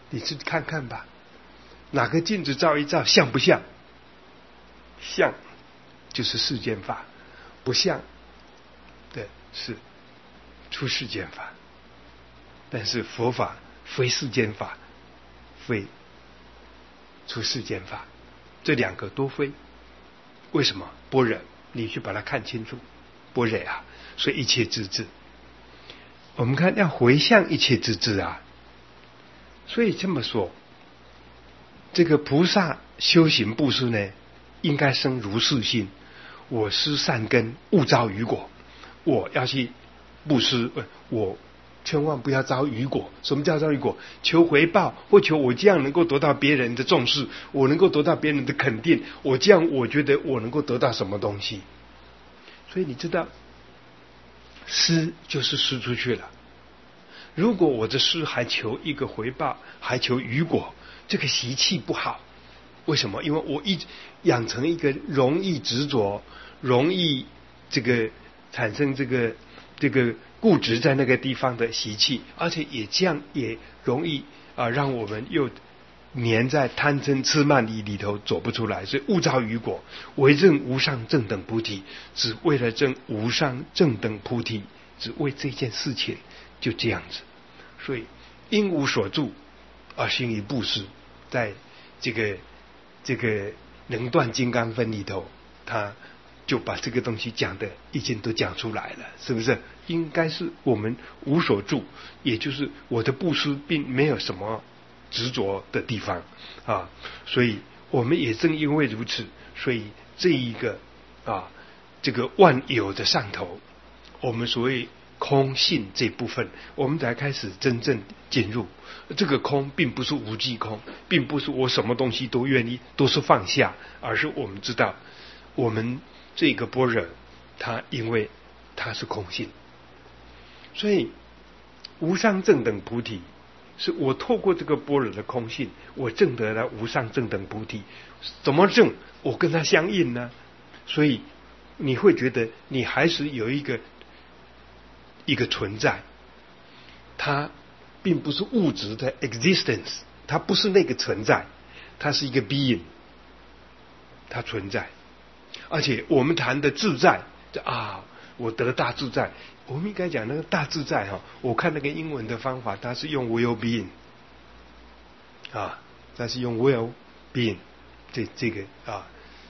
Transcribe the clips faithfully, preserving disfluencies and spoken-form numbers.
你去看看吧，哪个镜子照一照像不像？像就是世间法，不像的是出世间法。但是佛法非世间法，非出世间法，这两个都非。为什么？般若，你去把它看清楚，般若啊，所以一切之智。我们看要回向一切之智啊，所以这么说，这个菩萨修行布施呢，应该生如是心：我施善根，勿遭于果。我要去布施，我千万不要遭于果。什么叫遭于果？求回报，或求我这样能够得到别人的重视，我能够得到别人的肯定，我这样我觉得我能够得到什么东西。所以你知道，施就是施出去了。如果我的施还求一个回报，还求于果，这个习气不好。为什么？因为我一养成一个容易执着，容易这个产生这个这个固执在那个地方的习气，而且也这样也容易啊，让我们又黏在贪嗔痴慢疑里头走不出来。所以勿遭于果，为证无上正等菩提，只为了证无上正等菩提，只为这件事情，就这样子。所以因无所住而行于布施，在这个这个能断金刚分里头，他就把这个东西讲的已经都讲出来了，是不是？应该是我们无所住，也就是我的布施并没有什么执着的地方啊，所以我们也正因为如此，所以这一个啊这个万有的上头，我们所谓空性这部分，我们才开始真正进入。这个空并不是无记空，并不是我什么东西都愿意都是放下，而是我们知道我们这个般若它因为它是空性，所以无上正等菩提是我透过这个般若的空性，我证得了无上正等菩提。怎么证？我跟它相应呢？所以你会觉得你还是有一个一个存在，它并不是物质的 existence， 它不是那个存在，它是一个 being， 它存在。而且我们谈的自在啊，我得大自在，我们应该讲那个大自在哈。我看那个英文的方法，它是用 well being 啊，它是用 well being 这这个啊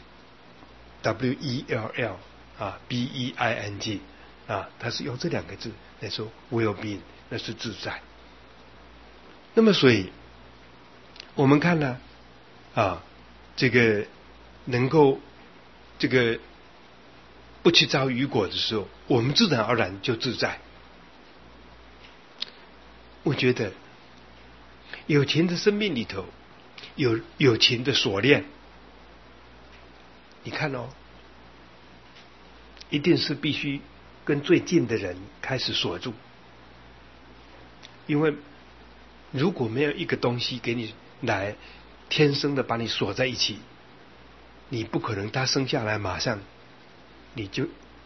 W E L L 啊 B E I N G 啊，它是用这两个字来说 well being， 那是自在。那么所以我们看呢啊，这个能够这个不去遭于果的时候，我们自然而然就自在。我觉得有情的生命里头有有情的锁链，你看哦，一定是必须跟最近的人开始锁住，因为如果没有一个东西给你来天生的把你锁在一起，你不可能他生下来马上你就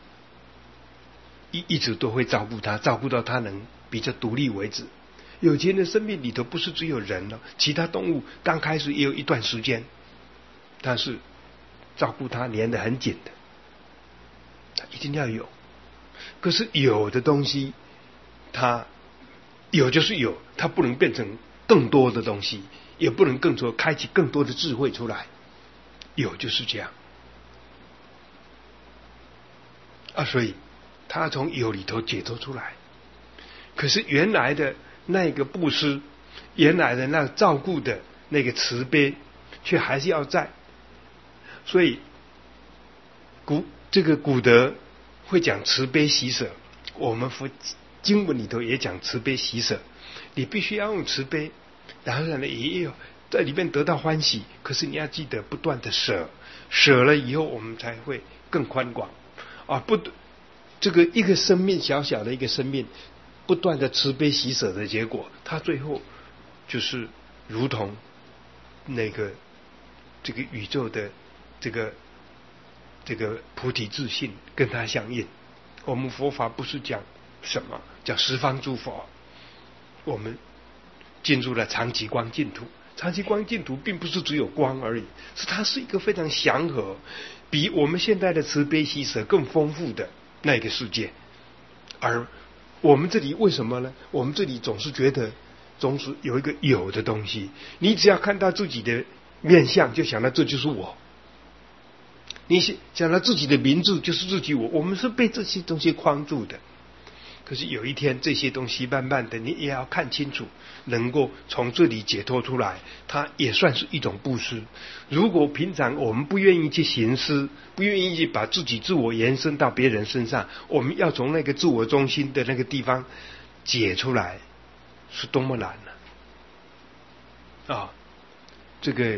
一一直都会照顾他，照顾到他能比较独立为止。有情的生命里头不是只有人了，其他动物刚开始也有一段时间，但是照顾他粘得很紧的，他一定要有。可是有的东西它有就是有，它不能变成更多的东西，也不能更多开启更多的智慧出来，有就是这样啊，所以他从有里头解脱出来。可是原来的那个布施，原来的那照顾的那个慈悲，却还是要在。所以古这个古德会讲慈悲喜舍，我们佛经文里头也讲慈悲喜舍。你必须要用慈悲，然后呢也有在里面得到欢喜。可是你要记得不断的舍，舍了以后我们才会更宽广啊！不，这个一个生命小小的一个生命，不断的慈悲喜舍的结果，它最后就是如同那个这个宇宙的这个这个菩提自信跟它相应。我们佛法不是讲什么叫十方诸佛，我们进入了长极光净土。长极光净土并不是只有光而已，是它是一个非常祥和，比我们现在的慈悲喜舍更丰富的那个世界。而我们这里为什么呢？我们这里总是觉得总是有一个有的东西，你只要看到自己的面相，就想到这就是我。你想到自己的名字就是自己我，我们是被这些东西框住的。可是有一天这些东西慢慢的你也要看清楚，能够从这里解脱出来，它也算是一种布施。如果平常我们不愿意去行施，不愿意去把自己自我延伸到别人身上，我们要从那个自我中心的那个地方解出来，是多么难呢、啊！啊，这个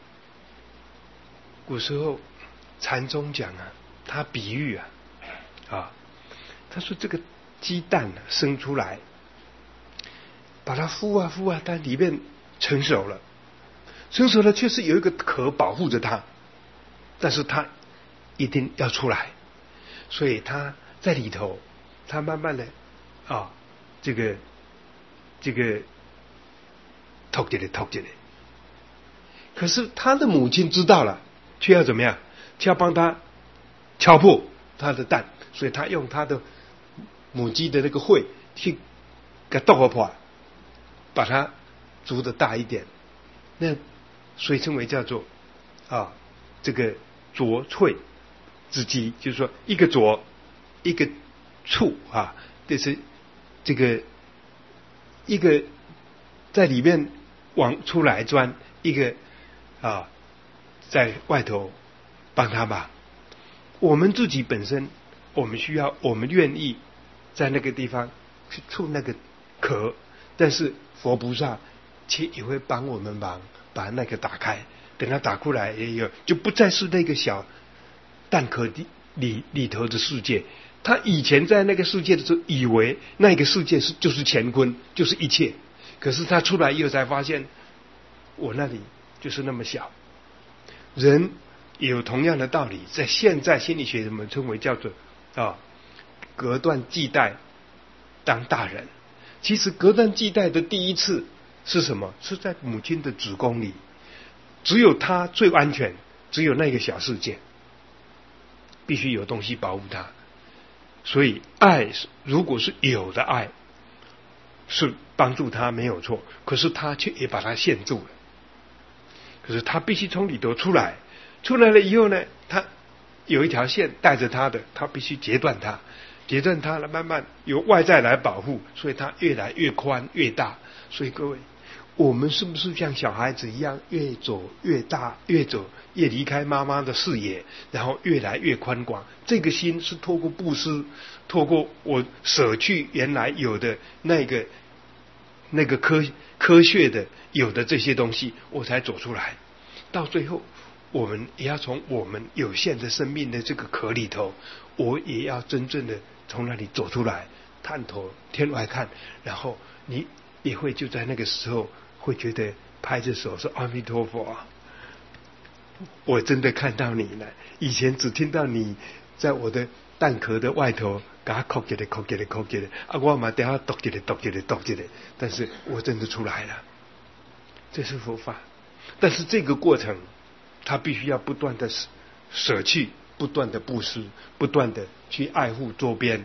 古时候禅宗讲啊，他比喻啊，啊，他说这个鸡蛋生出来，把它孵啊孵啊，但里面成熟了，成熟了确实有一个壳保护着它，但是它一定要出来，所以它在里头，它慢慢的啊，这个这个吐起来吐起来，可是他的母亲知道了，却要怎么样？却要帮他敲破他的蛋，所以他用他的母鸡的那个喙去给剁破，把它煮的大一点，那所以称为叫做啊这个啄脆之鸡，就是说一个啄一个触啊，这是这个一个在里面往出来钻，一个啊在外头帮他吧。我们自己本身，我们需要，我们愿意在那个地方去触那个壳，但是佛菩萨其实也会帮我们忙，把那个打开，等它打过来也有，就不再是那个小蛋壳里里里头的世界。他以前在那个世界的时候，以为那个世界是就是乾坤，就是一切，可是他出来以后才发现，我那里就是那么小。人也有同样的道理，在现在心理学我们称为叫做啊隔断系带当大人。其实隔断系带的第一次是什么？是在母亲的子宫里，只有他最安全，只有那个小世界，必须有东西保护他。所以爱如果是有的爱，是帮助他没有错，可是他却也把他限住了。可是他必须从里头出来，出来了以后呢，他有一条线带着他的，他必须截断它，截断它了，慢慢由外在来保护，所以它越来越宽越大。所以各位，我们是不是像小孩子一样，越走越大，越走越离开妈妈的视野，然后越来越宽广？这个心是透过布施，透过我舍去原来有的那个那个科科学的有的这些东西，我才走出来。到最后，我们也要从我们有限的生命的这个壳里头，我也要真正的从那里走出来，探头天外看，然后你也会就在那个时候会觉得拍着手说阿弥陀佛啊，我真的看到你了。以前只听到你在我的蛋壳的外头给它扣起来扣起来扣起来啊，我嘛等下剁起来剁起来剁起来，但是我真的出来了，这是佛法。但是这个过程他必须要不断的舍弃，不断的布施，不断的去爱护周边，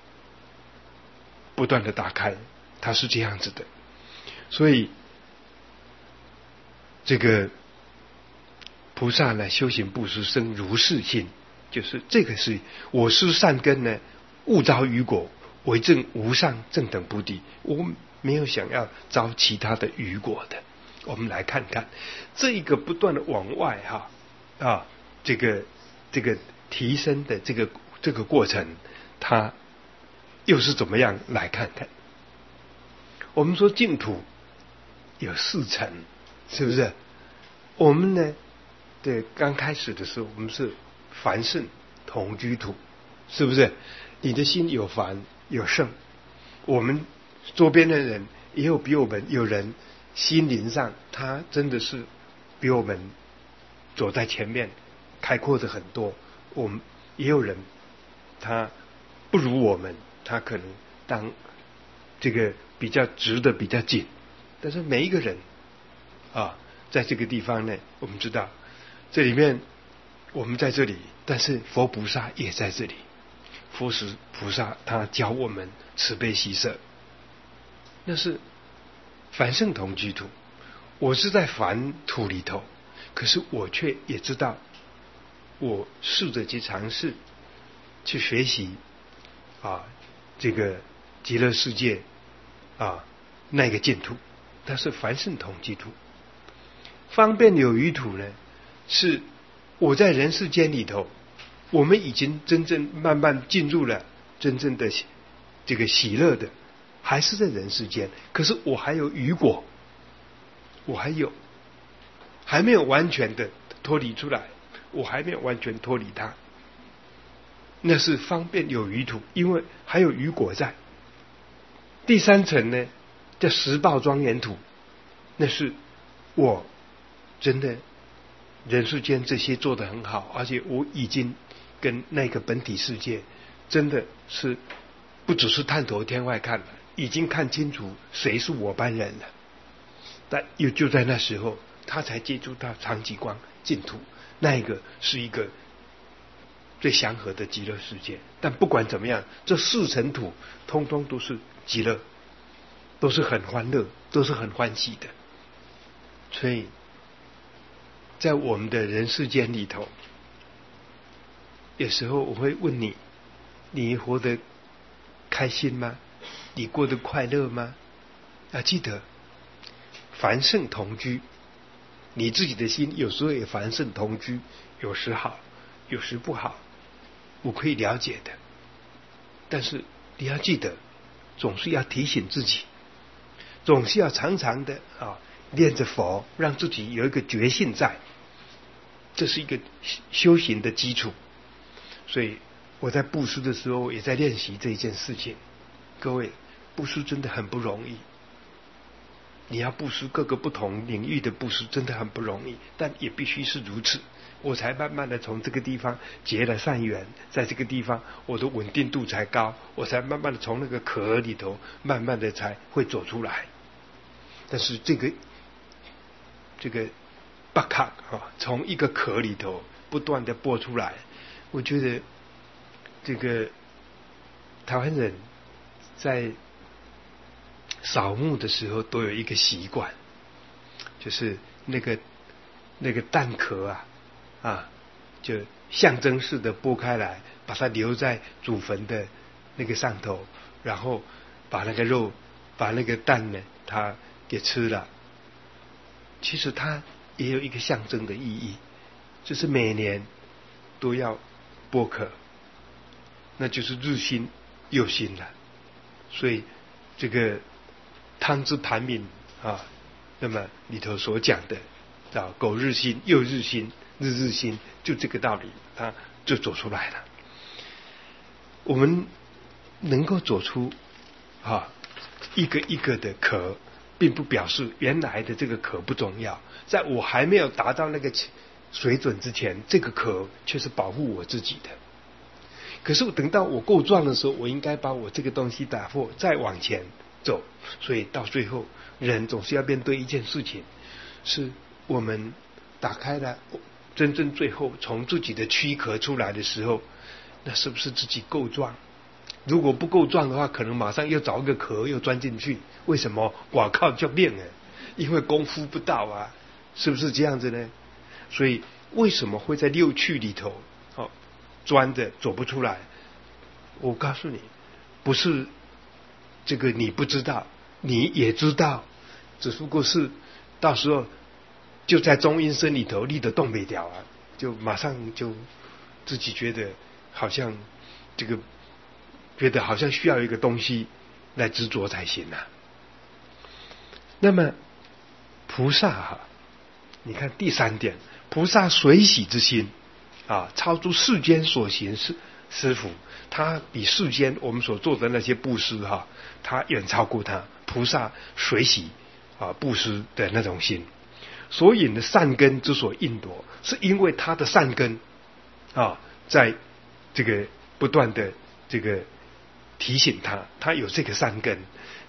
不断的打开，它是这样子的。所以这个菩萨呢，修行布施生如是心，就是这个是我施善根呢，勿招余果，为证无上正等菩提。我没有想要招其他的余果的。我们来看看这一个不断的往外哈啊，这个这个提升的这个这个过程，它又是怎么样来看看？我们说净土有四层，是不是？我们呢，对，刚开始的时候，我们是凡圣同居土，是不是？你的心有凡有圣，我们周边的人也有比我们有人。心灵上他真的是比我们走在前面，开阔的很多。我们也有人他不如我们，他可能当这个比较直的比较紧， 但是每一个人啊，在这个地方呢，我们知道这里面我们在这里，但是佛菩萨也在这里。佛时菩萨他教我们慈悲喜舍，那是凡圣同居土。我是在凡土里头，可是我却也知道，我试着去尝试去学习啊，这个极乐世界啊那个净土，它是凡圣同居土。方便有余土呢，是我在人世间里头，我们已经真正慢慢进入了真正的这个喜乐的，还是在人世间，可是我还有余果，我还有还没有完全的脱离出来，我还没有完全脱离它，那是方便有余土，因为还有余果在。第三层呢叫实报庄严土，那是我真的人世间这些做得很好，而且我已经跟那个本体世界真的是不只是探头天外看了，已经看清楚谁是我班人了。但又就在那时候，他才接触到长极光净土，那一个是一个最祥和的极乐世界。但不管怎么样，这四层土通通都是极乐，都是很欢乐，都是很欢喜的。所以在我们的人世间里头，有时候我会问你，你活得开心吗？你过得快乐吗？要记得凡圣同居，你自己的心有时候也凡圣同居，有时好，有时不好，我可以了解的。但是你要记得，总是要提醒自己，总是要常常的啊念着佛，让自己有一个觉性在，这是一个修行的基础。所以我在布施的时候也在练习这一件事情。各位，布施真的很不容易，你要布施各个不同领域的布施真的很不容易，但也必须是如此，我才慢慢的从这个地方结了善缘，在这个地方我的稳定度才高，我才慢慢的从那个壳里头慢慢的才会走出来。但是这个这个巴卡啊，从一个壳里头不断的剥出来，我觉得这个台湾人在扫墓的时候都有一个习惯，就是那个那个蛋壳啊啊，就象征式的剥开来，把它留在祖坟的那个上头，然后把那个肉把那个蛋呢它给吃了。其实它也有一个象征的意义，就是每年都要剥壳，那就是日新又新了。所以这个汤之盘铭啊，那么里头所讲的啊，苟日新又日新，日日新，就这个道理，它就走出来了。我们能够走出啊一个一个的壳，并不表示原来的这个壳不重要，在我还没有达到那个水准之前，这个壳却是保护我自己的。可是等到我够壮的时候，我应该把我这个东西打破，再往前走。所以到最后，人总是要面对一件事情，是我们打开了真正最后从自己的躯壳出来的时候，那是不是自己够壮？如果不够壮的话，可能马上又找一个壳又钻进去。为什么？哇靠，就变了，因为功夫不到啊，是不是这样子呢？所以为什么会在六趣里头哦钻的走不出来？我告诉你，不是这个你不知道，你也知道，只不过是到时候就在中阴身里头立得动不了啊，就马上就自己觉得好像这个觉得好像需要一个东西来执着才行啊。那么菩萨哈，你看第三点，菩萨随喜之心啊，超出世间所行施施福，他比世间我们所做的那些布施哈，他远超过他。菩萨随喜啊布施的那种心，所引的善根之所应夺，是因为他的善根啊，在这个不断的这个提醒他，他有这个善根，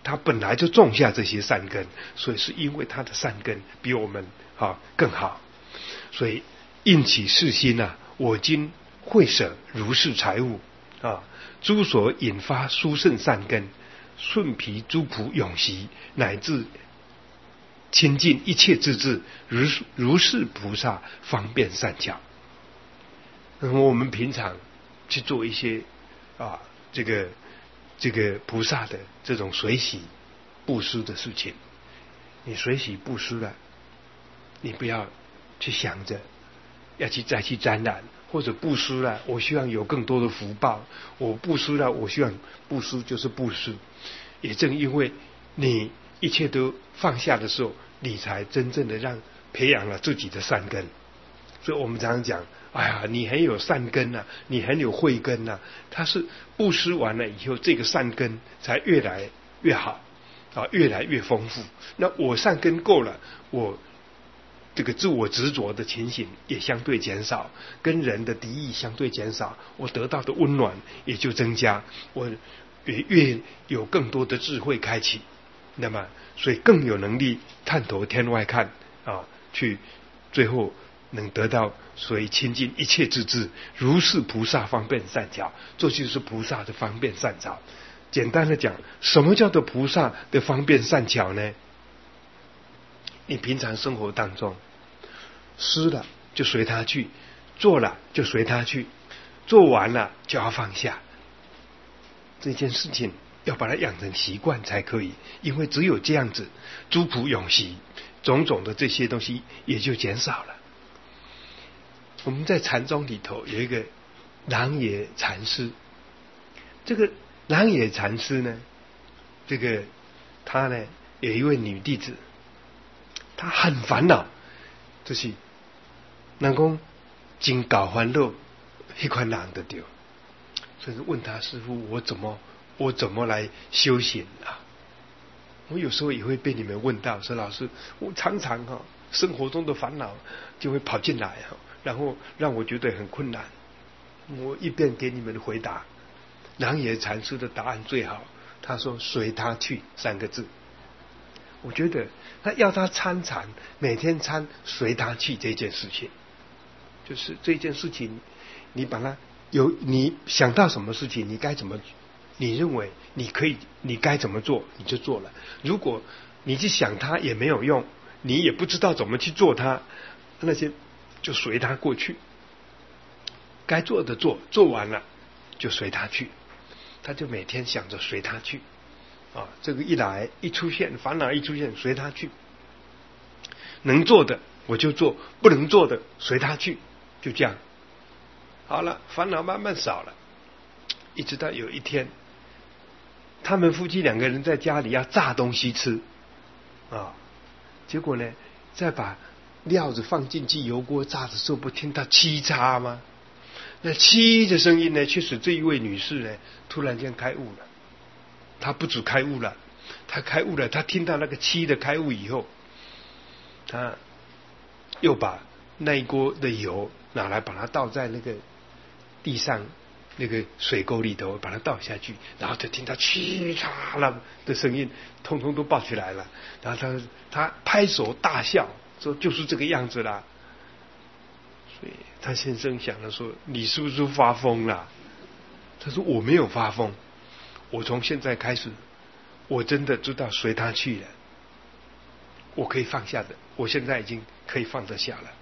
他本来就种下这些善根，所以是因为他的善根比我们啊更好，所以应起世心啊，我今会舍如是财物啊，诸所引发殊胜善根，顺皮诸仆永习，乃至亲近一切智智，如如是菩萨方便善巧。那么我们平常去做一些啊这个这个菩萨的这种随喜布施的事情，你随喜布施了，你不要去想着要去再去沾染，或者布施了，我希望有更多的福报，我布施了，我希望布施就是布施。也正因为你一切都放下的时候，你才真正的让培养了自己的善根。所以我们常常讲，哎呀，你很有善根啊，你很有慧根啊，它是布施完了以后，这个善根才越来越好啊，越来越丰富。那我善根够了，我这个自我执着的情形也相对减少，跟人的敌意相对减少，我得到的温暖也就增加，我也越有更多的智慧开启，那么所以更有能力探头天外看啊，去最后能得到所以亲近一切智智，如是菩萨方便善巧，这就是菩萨的方便善巧。简单的讲，什么叫做菩萨的方便善巧呢？你平常生活当中施了就随他去，做了就随他去，做完了就要放下。这件事情要把它养成习惯才可以，因为只有这样子，诸仆永习，种种的这些东西也就减少了。我们在禅宗里头有一个狼野禅师，这个狼野禅师呢，这个他呢有一位女弟子，她很烦恼，就是人讲真搞烦恼，那款人就对。所以问他师父，我怎么我怎么来修行啊？我有时候也会被你们问到，说老师，我常常哈、哦、生活中的烦恼就会跑进来哈、哦，然后让我觉得很困难。我一边给你们的回答，狼野禅师的答案最好，他说随他去三个字。我觉得他要他参禅，每天参随他去这件事情，就是这件事情，你把它有你想到什么事情，你该怎么，你认为你可以，你该怎么做，你就做了。如果你去想它也没有用，你也不知道怎么去做它，那些就随它过去。该做的做，做完了就随它去。他就每天想着随它去啊，这个一来一出现烦恼一出现，随它去。能做的我就做，不能做的随它去，就这样。好了，烦恼慢慢少了，一直到有一天，他们夫妻两个人在家里要炸东西吃啊，结果呢，再把料子放进去油锅炸的时候，不听到嘁嚓吗？那嘁的声音呢，却使这一位女士呢突然间开悟了。她不止开悟了，她开悟了，她听到那个嘁的开悟以后，她又把那一锅的油拿来，把它倒在那个地上那个水沟里头，把它倒下去，然后就听到嘁嚓了的声音，通通都爆起来了。然后他他拍手大笑，说就是这个样子啦。所以他先生想了说，你是不是发疯了？他说我没有发疯，我从现在开始，我真的知道随他去了，我可以放下的，我现在已经可以放得下了，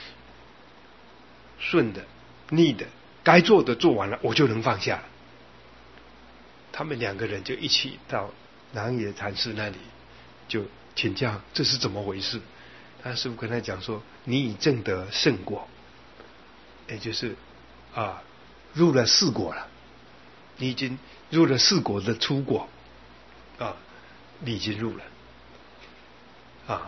顺的逆的该做的做完了，我就能放下了。他们两个人就一起到狼野禅师那里，就请教这是怎么回事。他师父跟他讲说，你已证得圣果，也就是啊入了四果了，你已经入了四果的初果啊，你已经入了啊。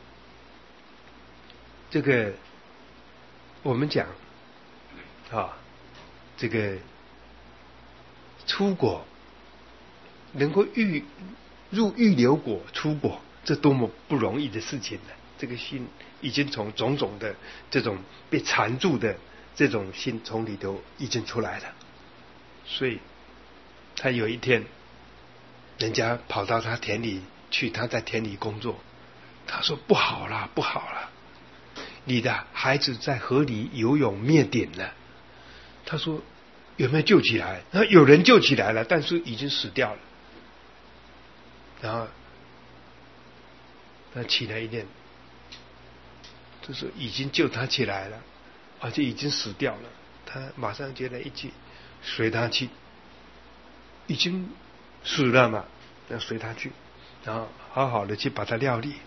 这个我们讲啊，这个初果能够预入预流果出果，这多么不容易的事情呢？这个心已经从种种的这种被缠住的这种心从里头已经出来了。所以他有一天人家跑到他田里去，他在田里工作，他说不好啦，不好啦，你的孩子在河里游泳灭顶了。他说有没有救起来？然后有人救起来了，但是已经死掉了。然后他起来一念，就是已经救他起来了，而且已经死掉了。他马上接了一句，随他去，已经死了嘛，要随他去，然后好好的去把他料理。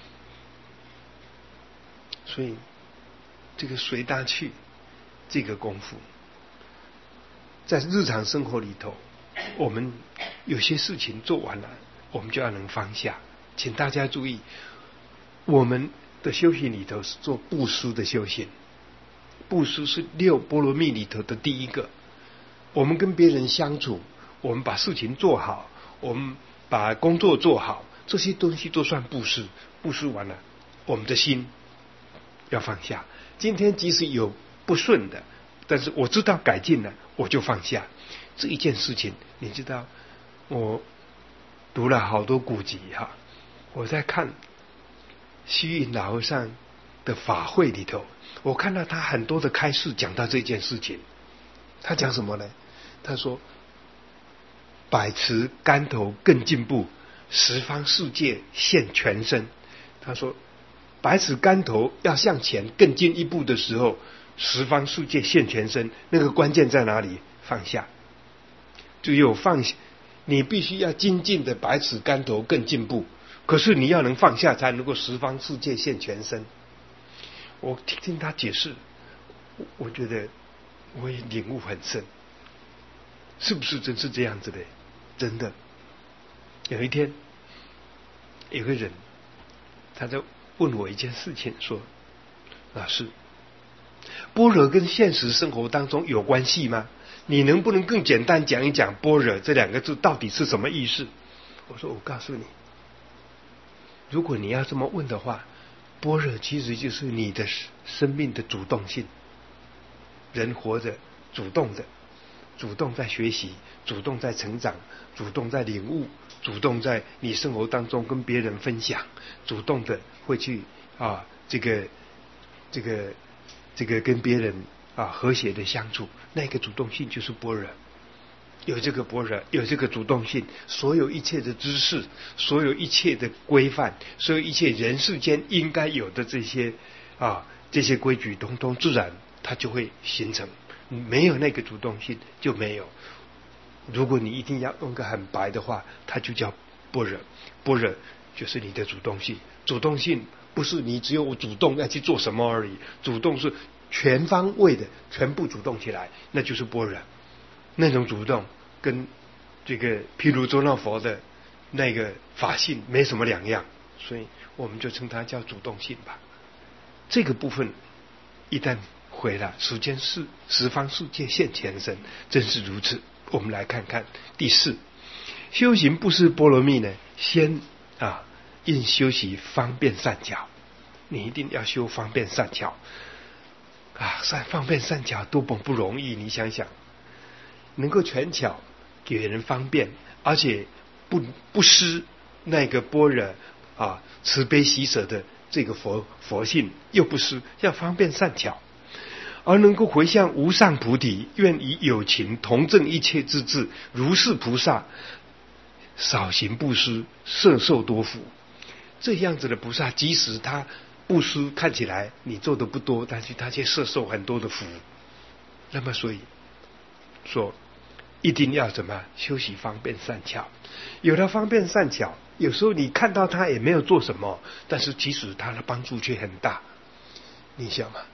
所以这个随他去这个功夫，在日常生活里头，我们有些事情做完了，我们就要能放下。请大家注意，我们的修行里头是做布施的修行，布施是六波罗蜜里头的第一个。我们跟别人相处，我们把事情做好，我们把工作做好，这些东西都算布施。布施完了，我们的心要放下。今天即使有不顺的，但是我知道改进了，我就放下这一件事情。你知道，我读了好多古籍哈，我在看虚云老和尚的法会里头，我看到他很多的开示讲到这件事情。他讲什么呢？他说百尺竿头更进步，十方世界现全身。他说百尺竿头要向前更进一步的时候，十方世界现全身，那个关键在哪里？放下。只有放下，你必须要精进的百尺竿头更进步，可是你要能放下，才能够十方世界现全身。我听听他解释，我觉得我也领悟很深。是不是真是这样子的？真的，有一天有个人他在问我一件事情，说老师，般若跟现实生活当中有关系吗？你能不能更简单讲一讲般若这两个字到底是什么意思？我说我告诉你，如果你要这么问的话，般若其实就是你的生命的主动性。人活着主动的，主动在学习，主动在成长，主动在领悟，主动在你生活当中跟别人分享，主动的会去啊这个这个这个跟别人啊和谐的相处，那个主动性就是般若。有这个般若，有这个主动性，所有一切的知识，所有一切的规范，所有一切人世间应该有的这些啊这些规矩，通通自然它就会形成。没有那个主动性就没有。如果你一定要用个很白的话，它就叫般若。般若就是你的主动性。主动性不是你只有主动要去做什么而已，主动是全方位的，全部主动起来，那就是般若。那种主动跟这个毗卢遮那佛的那个法性没什么两样，所以我们就称它叫主动性吧。这个部分一旦回了，时间是十方世界现前身，真是如此。我们来看看第四，修行不是波罗蜜呢，先啊应修习方便善巧。你一定要修方便善巧啊，善方便善巧多么不容易，你想想，能够权巧给人方便，而且不不失那个般若啊慈悲喜舍的这个佛佛性，又不失，要方便善巧，而能够回向无上菩提，愿以有情同证一切之智，如是菩萨少行布施，摄受多福。这样子的菩萨，即使他布施看起来你做的不多，但是他却摄受很多的福。那么所以说一定要怎么修习方便善巧。有了方便善巧，有时候你看到他也没有做什么，但是其实他的帮助却很大。你想嘛，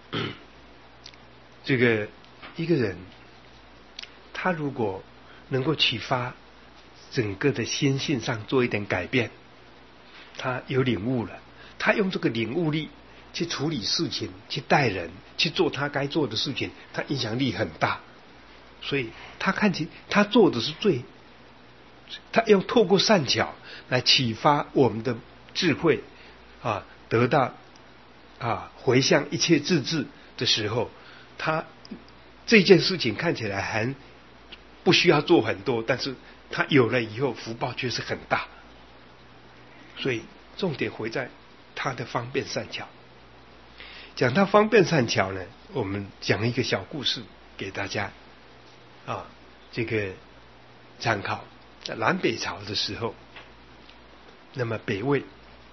这个一个人他如果能够启发整个的心性上做一点改变，他有领悟了，他用这个领悟力去处理事情，去待人，去做他该做的事情，他影响力很大。所以他看起他做的是最，他要透过善巧来启发我们的智慧啊，得到啊回向一切自治的时候，他这件事情看起来还不需要做很多，但是他有了以后福报却是很大。所以重点回在他的方便善巧。讲到方便善巧呢，我们讲一个小故事给大家啊，这个参考。在南北朝的时候，那么北魏，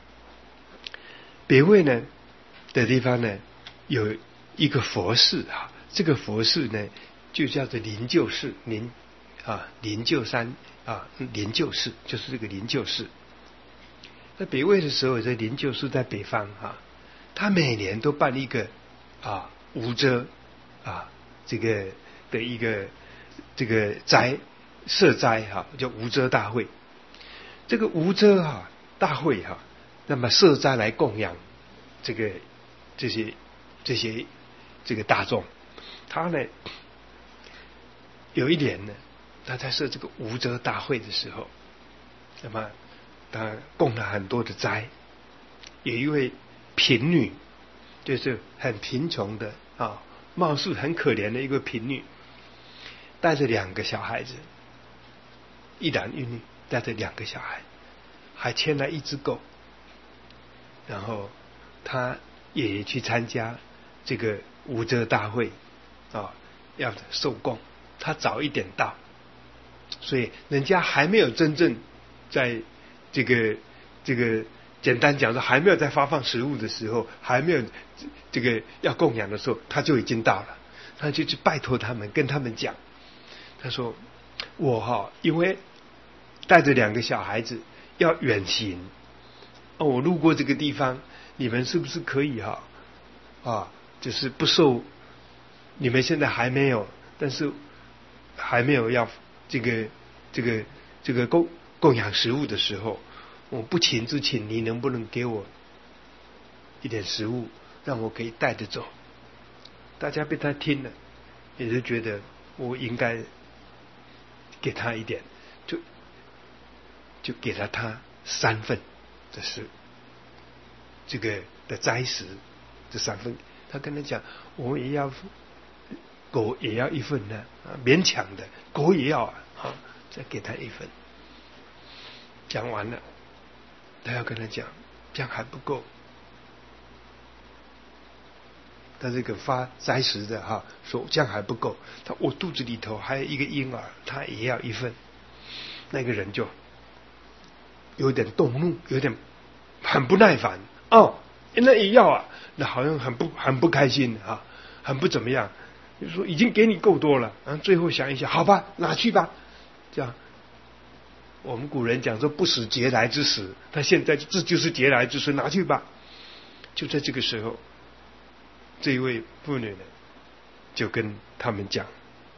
北魏呢的地方呢有一个佛寺啊，这个佛寺呢就叫做灵鹫寺，灵啊灵鹫山啊灵鹫寺就是这个灵鹫寺。在北魏的时候，这灵鹫寺在北方啊，他每年都办一个啊无遮啊这个的一个这个斋设斋哈、啊，叫无遮大会。这个无遮哈、啊、大会哈、啊，那么设斋来供养这个这些这些这个大众。他呢有一年呢，他在设这个无遮大会的时候，那么他供了很多的斋。有一位贫女，就是很贫穷的啊，貌似很可怜的一个贫女，带着两个小孩子，一男一女，带着两个小孩，还牵了一只狗。然后他也去参加这个无遮大会啊，要受供。他早一点到，所以人家还没有真正在这个这个简单讲说还没有在发放食物的时候，还没有这个要供养的时候，他就已经到了。他就去拜托他们，跟他们讲，他说我哈因为带着两个小孩子要远行，哦，我路过这个地方，你们是不是可以哈啊，就是不受，你们现在还没有，但是还没有要这个这个这个供供养食物的时候，我不请之前，你能不能给我一点食物，让我可以带着走？大家被他听了，也是觉得我应该给他一点，就就给了他三份，这是这个的斋食，这三份。他跟他讲，我也要狗也要一份呢，啊，勉强的，狗也要啊，啊，再给他一份。讲完了，他要跟他讲，这样还不够。他这个发斋食的哈，说这样还不够，他我肚子里头还有一个婴儿，他也要一份。那个人就有点动怒，有点很不耐烦。哦，那也要啊，那好像很不很不开心啊，很不怎么样。就说已经给你够多了，然后最后想一想，好吧，拿去吧。这样，我们古人讲说不食嗟来之食，他现在这就是嗟来之食，拿去吧。就在这个时候，这一位妇女呢，就跟他们讲，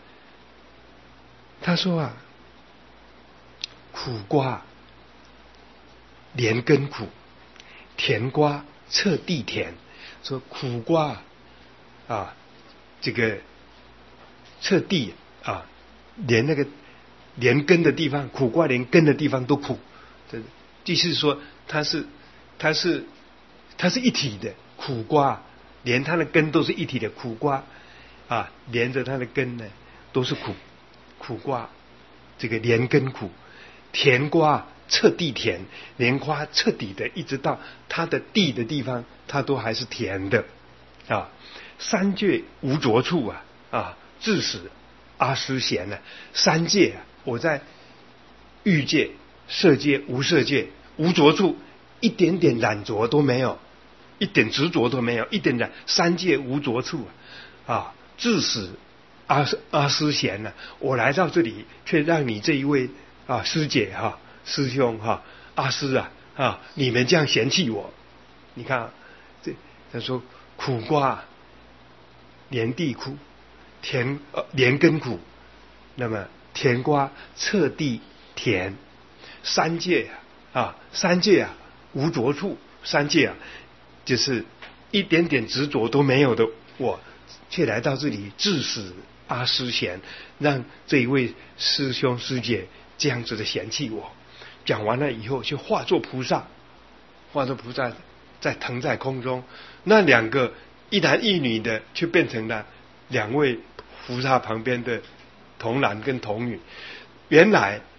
他说啊，苦瓜连根苦，甜瓜彻地甜。说苦瓜啊，这个彻地啊，连那个连根的地方，苦瓜连根的地方都苦。这就是说，它是它是它是一体的，苦瓜连它的根都是一体的，苦瓜啊，连着它的根呢都是苦，苦瓜这个连根苦，甜瓜彻地甜，莲花彻底的一直到它的地的地方，它都还是甜的啊。三界无着处啊啊，自始阿师贤呢、啊。三界啊，我在欲界、色界、无色界无着处，一点点染着都没有，一点执着都没有，一点染。三界无着处啊，啊自始阿阿师贤呢、啊，我来到这里，却让你这一位啊师姐哈、啊、师兄哈、啊、阿师啊啊，你们这样嫌弃我，你看、啊、这他说苦瓜连地苦，甜呃连根苦，那么甜瓜彻地甜，三界啊啊三界啊无着处，三界啊就是一点点执着都没有的我，却来到这里自始阿师贤，让这一位师兄师姐这样子的嫌弃我。讲完了以后，就化作菩萨，化作菩萨在腾在空中，那两个一男一女的，却变成了两位菩萨旁边的童男跟童女。原来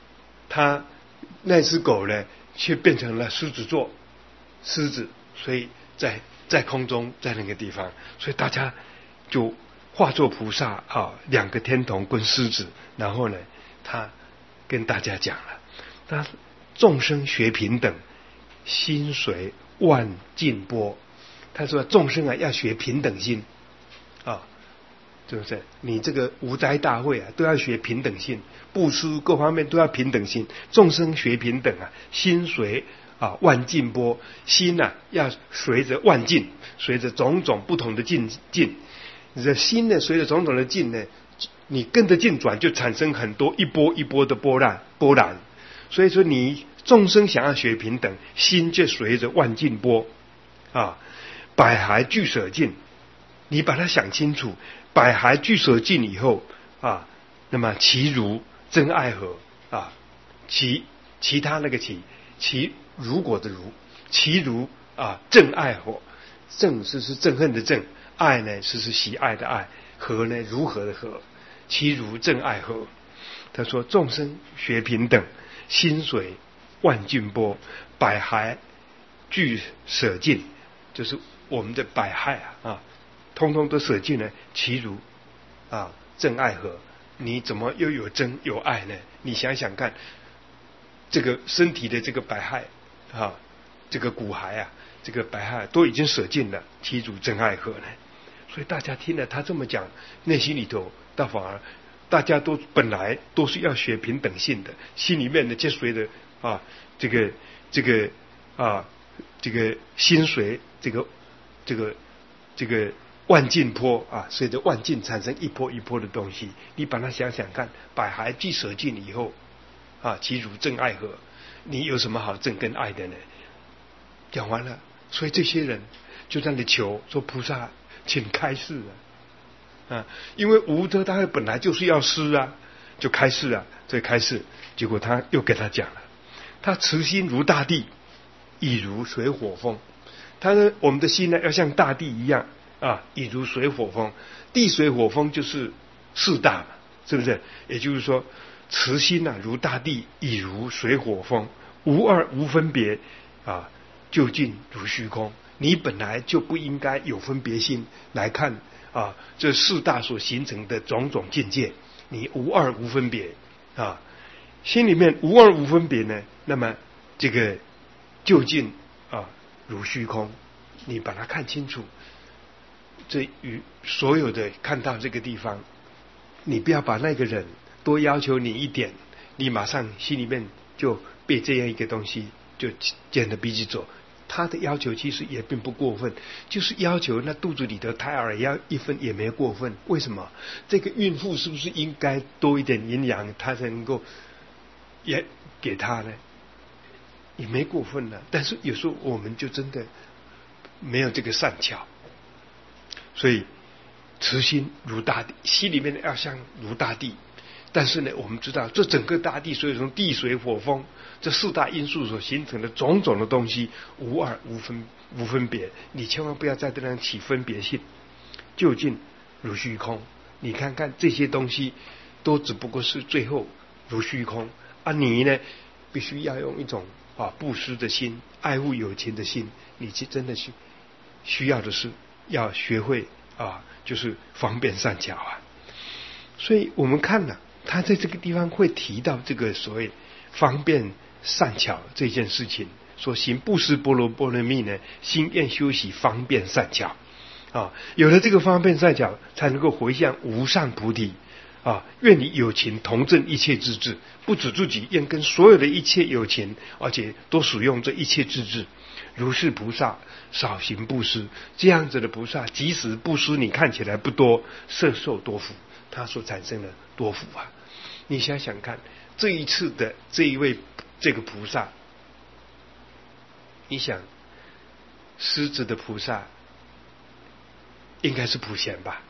他那只狗呢，却变成了狮子座，狮子，所以在在空中，在那个地方，所以大家就化作菩萨啊，两个天童跟狮子，然后呢，他跟大家讲了，他众生学平等，心随万境波。他说众生啊要学平等心啊，是不是？你这个无灾大会啊，都要学平等心，布施各方面都要平等心。众生学平等啊，心随啊万境波，心啊要随着万境，随着种种不同的境境。你的心呢，随着种种的境呢，你跟着境转，就产生很多一波一波的波澜波澜。所以说，你众生想要学平等，心就随着万境波啊。百骸俱舍尽，你把它想清楚，百骸俱舍尽以后啊，那么其如真爱河啊，其其他那个其其如果的如，其如啊正爱河，正是是憎恨的憎，爱呢是是喜爱的爱，和呢如何的和，其如正爱河。他说众生学平等，心随万境波，百骸俱舍尽，就是我们的百害啊啊，通通都舍尽了，其如啊正爱河，你怎么又有真有爱呢？你想想看，这个身体的这个百害啊，这个骨骸啊，这个百害都已经舍尽了，其如真爱河呢？所以大家听了他这么讲，内心里头倒反而大家都本来都是要学平等性的，心里面呢就随着啊这个这个啊这个心随这个。这个这个万境波啊，随着万境产生一波一波的东西。你把它想想看，百骸俱舍尽以后啊，其如正爱河，你有什么好正跟爱的呢？讲完了，所以这些人就在那里求说：“菩萨，请开示啊！”啊，因为无遮大会本来就是要施啊，就开示啊，所以开示。结果他又给他讲了，他慈心如大地，亦如水火风。他呢，我们的心呢，要像大地一样啊，亦如水火风。地水火风就是四大嘛，是不是？也就是说，慈心啊，如大地，亦如水火风，无二无分别啊，究竟如虚空。你本来就不应该有分别心来看啊，这四大所形成的种种境界，你无二无分别啊，心里面无二无分别呢，那么这个究竟啊。如虚空，你把它看清楚。这与所有的看到这个地方，你不要把那个人多要求你一点，你马上心里面就被这样一个东西就牵着鼻子走。他的要求其实也并不过分，就是要求那肚子里的胎儿也要一分也没过分。为什么？这个孕妇是不是应该多一点营养，他才能够也给他呢？也没过分了，但是有时候我们就真的没有这个善巧，所以慈心如大地，心里面要像如大地。但是呢，我们知道这整个大地，所以从地水火风这四大因素所形成的种种的东西，无二无分无分别，你千万不要在这样起分别性，究竟如虚空。你看看这些东西，都只不过是最后如虚空啊！你呢，必须要用一种啊，布施的心，爱护有情的心，你去真的去需要的是要学会啊，就是方便善巧啊。所以我们看了，他在这个地方会提到这个所谓方便善巧这件事情，说行布施波罗波罗蜜呢，心愿修习方便善巧啊，有了这个方便善巧，才能够回向无上菩提。啊，愿你有情同证一切智智，不止自己，愿跟所有的一切有情，而且都使用这一切智智。如是菩萨少行布施，这样子的菩萨，即使布施你看起来不多，摄受多福，他所产生的多福啊！你想想看，这一次的这一位这个菩萨，你想狮子的菩萨应该是普贤吧？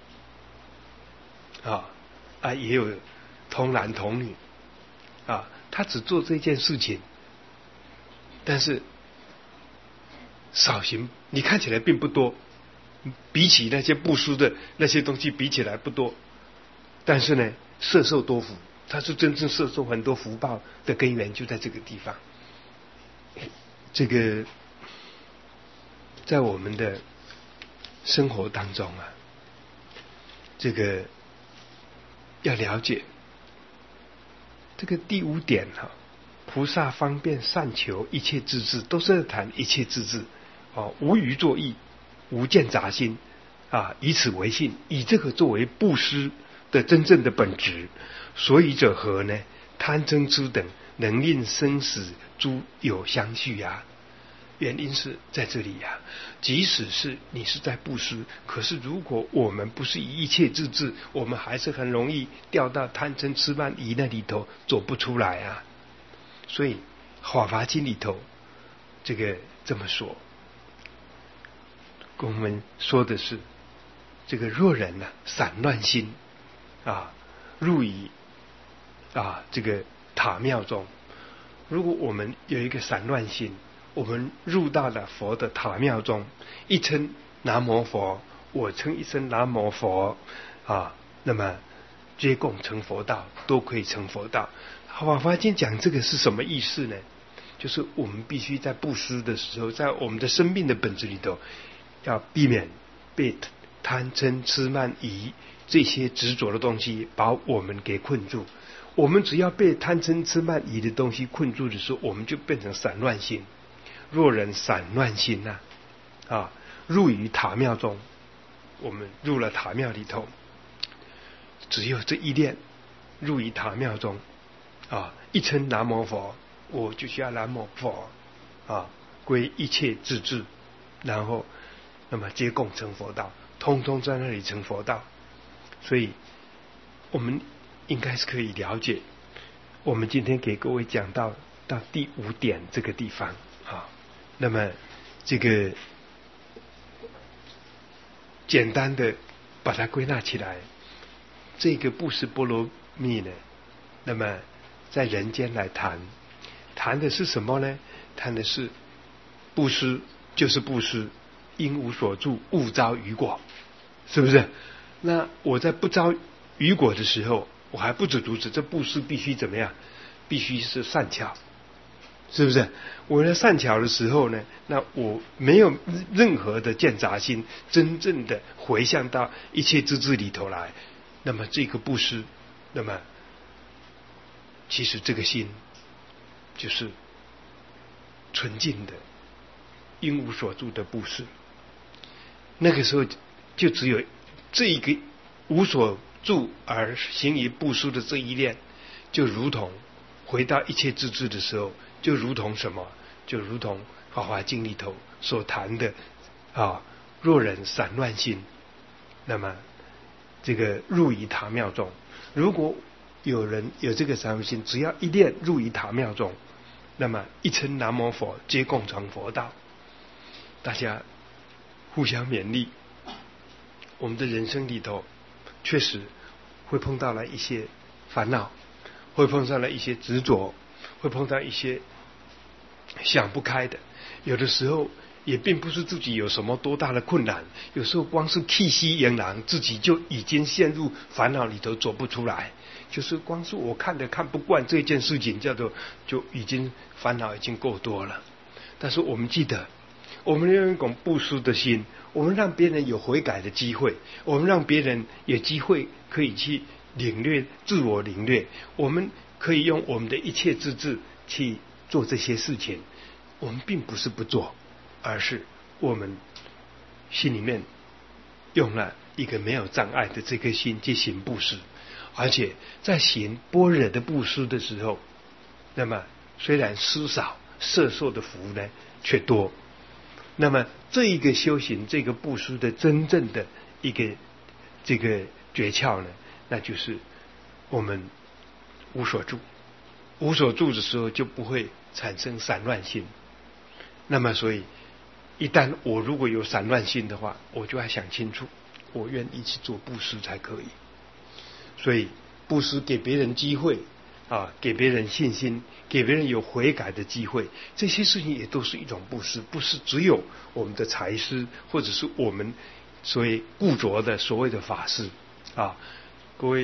啊。啊，也有童男童女啊，他只做这件事情，但是少行，你看起来并不多，比起那些布施的那些东西比起来不多，但是呢，摄受多福它是真正摄受很多福报的根源，就在这个地方。这个在我们的生活当中啊，这个要了解这个第五点哈、啊，菩萨方便善求一切智智，都是在谈一切智智哦，无余作意，无见杂心啊，以此为信，以这个作为布施的真正的本质。所以者何呢？贪嗔痴等能令生死诸有相续啊。原因是在这里呀、啊，即使是你是在布施，可是如果我们不是以一切智智，我们还是很容易掉到贪嗔痴慢疑那里头，走不出来啊。所以《法华经》里头这个这么说，跟我们说的是这个若人呢、啊、散乱心啊，入于啊这个塔庙中。如果我们有一个散乱心，我们入到了佛的塔庙中，一称南无佛，我称一声南无佛啊，那么皆共成佛道，都可以成佛道。法华经讲这个是什么意思呢？就是我们必须在布施的时候，在我们的生命的本质里头，要避免被贪嗔痴慢疑这些执着的东西把我们给困住。我们只要被贪嗔痴慢疑的东西困住的时候，我们就变成散乱心。若人散乱心呐、啊，啊，入于塔庙中，我们入了塔庙里头，只有这一念，入于塔庙中，啊，一称南无佛，我就需要南无佛，啊，归一切智智，然后，那么皆共成佛道，通通在那里成佛道。所以，我们应该是可以了解，我们今天给各位讲到到第五点这个地方啊，那么这个简单的把它归纳起来，这个布施波罗蜜呢，那么在人间来谈，谈的是什么呢？谈的是布施就是布施，因无所住，勿招于果，是不是？那我在不招于果的时候，我还不止如此，这布施必须怎么样？必须是善巧，是不是？我在善巧的时候呢，那我没有任何的见杂心，真正的回向到一切智智里头来，那么这个布施，那么其实这个心就是纯净的因无所住的布施。那个时候就只有这一个无所住而行于布施的这一念，就如同回到一切智智的时候，就如同什么？就如同《法华经》里头所谈的啊，若人散乱心，那么这个入于塔庙中。如果有人有这个散乱心，只要一念入于塔庙中，那么一称南无佛，皆共成佛道。大家互相勉励。我们的人生里头确实会碰到了一些烦恼，会碰到了一些执着，会碰到一些想不开的。有的时候也并不是自己有什么多大的困难，有时候光是气息俨然，自己就已经陷入烦恼里头走不出来。就是光是我看的看不惯这件事情，叫做就已经烦恼已经够多了。但是我们记得，我们用一种布施的心，我们让别人有悔改的机会，我们让别人有机会可以去领略自我领略，我们可以用我们的一切智智去做这些事情。我们并不是不做，而是我们心里面用了一个没有障碍的这颗心去行布施。而且在行般若的布施的时候，那么虽然施少，摄受的福呢却多。那么这一个修行，这个布施的真正的一个这个诀窍呢，那就是我们无所住。无所住的时候就不会产生散乱心。那么所以一旦我如果有散乱心的话，我就要想清楚，我愿意去做布施才可以。所以布施给别人机会啊，给别人信心，给别人有悔改的机会，这些事情也都是一种布施。不是只有我们的财师，或者是我们所谓固着的所谓的法师啊。各位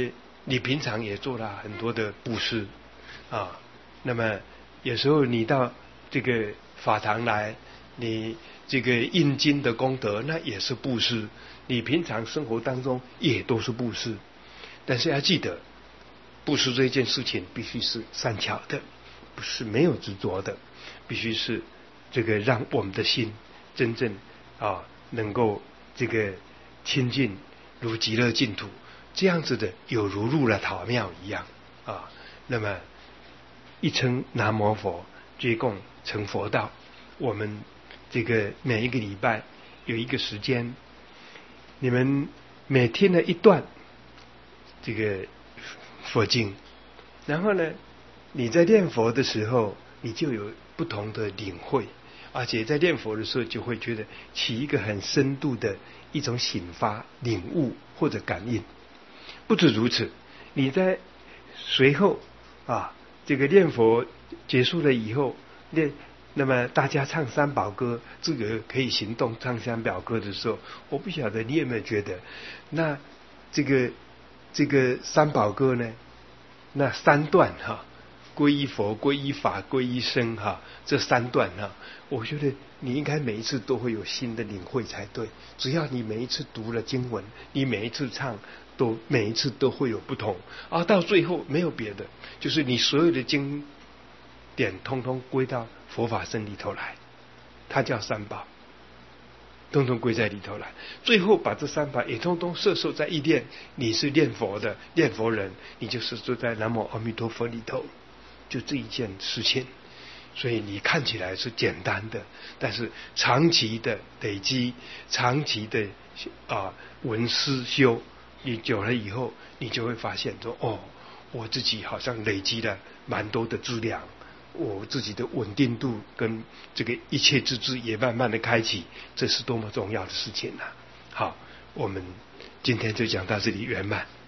你平常也做了很多的布施啊，那么有时候你到这个法堂来，你这个印经的功德那也是布施，你平常生活当中也都是布施。但是要记得，布施这件事情必须是善巧的，不是没有执着的，必须是这个让我们的心真正啊能够这个亲近如极乐净土，这样子的有如入了塔庙一样啊。那么一称南无佛，追供成佛道。我们这个每一个礼拜有一个时间，你们每听了一段这个佛经，然后呢，你在念佛的时候，你就有不同的领会，而且在念佛的时候，就会觉得起一个很深度的一种醒发、领悟或者感应。不止如此，你在随后啊，这个念佛结束了以后，念那么大家唱三宝歌，这个可以行动唱三宝歌的时候，我不晓得你有没有觉得，那这个这个三宝歌呢，那三段哈，皈依佛、皈依法、皈依僧哈，这三段哈，我觉得你应该每一次都会有新的领会才对。只要你每一次读了经文，你每一次唱，都每一次都会有不同，而到最后没有别的，就是你所有的经点通通归到佛法僧里头来，它叫三宝，通通归在里头来。最后把这三宝也通通摄受在一念，你是念佛的念佛人，你就是坐在南无阿弥陀佛里头，就这一件事情。所以你看起来是简单的，但是长期的累积，长期的啊闻思修，你久了以后，你就会发现说，哦，我自己好像累积了蛮多的资粮，我自己的稳定度跟这个一切之智也慢慢的开启，这是多么重要的事情啊！好，我们今天就讲到这里圆满。